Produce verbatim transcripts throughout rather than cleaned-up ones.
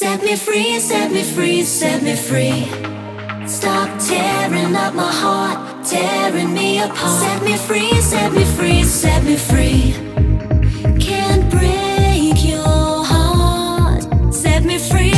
Set me free, set me free, set me free. Stop tearing up my heart, tearing me apart. Set me free, set me free, set me free. Can't break your heart. Set me free.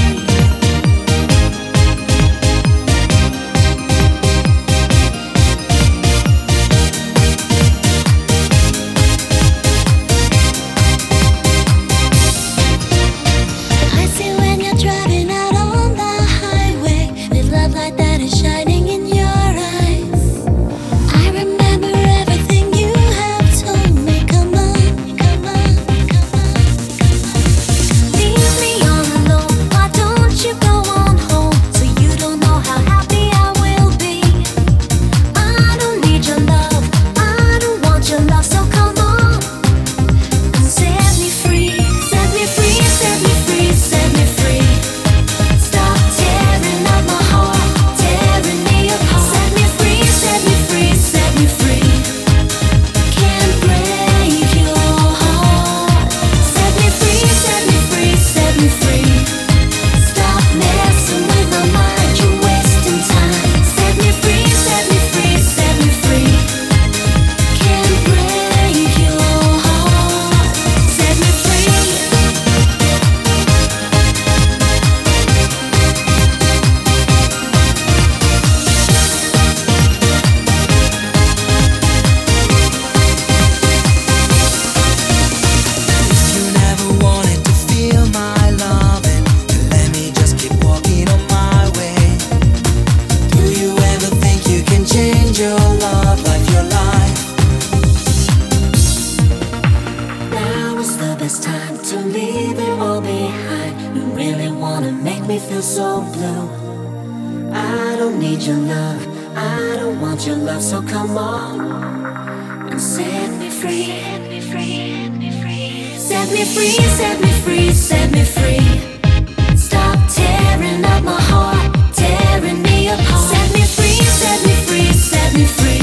Time to leave it all behind. You really wanna make me feel so blue. I don't need your love, I don't want your love, so come on and set me free. Set me free, set me free, set me free, set me free. Stop tearing up my heart, tearing me apart. Set me free, set me free, set me free.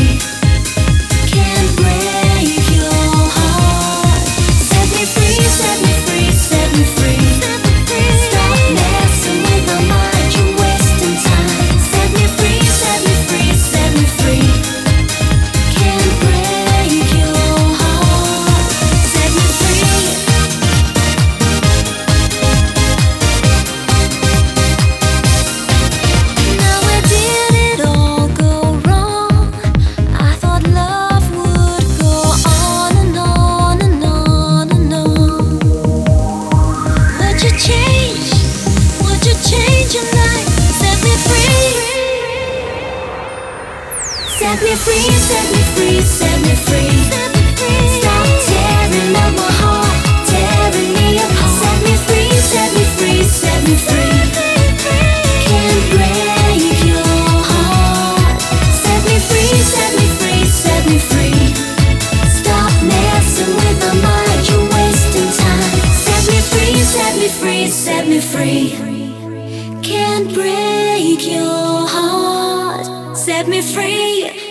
Set me free, set me free, set me free. Stop tearing up my heart, tearing me apart. Set me free, set me free, set me free. Can't break your heart. Set me free, set me free, set me free. Stop messing with my mind, you're wasting time. Set me free, set me free, set me free. Can't break your heart. Set me free.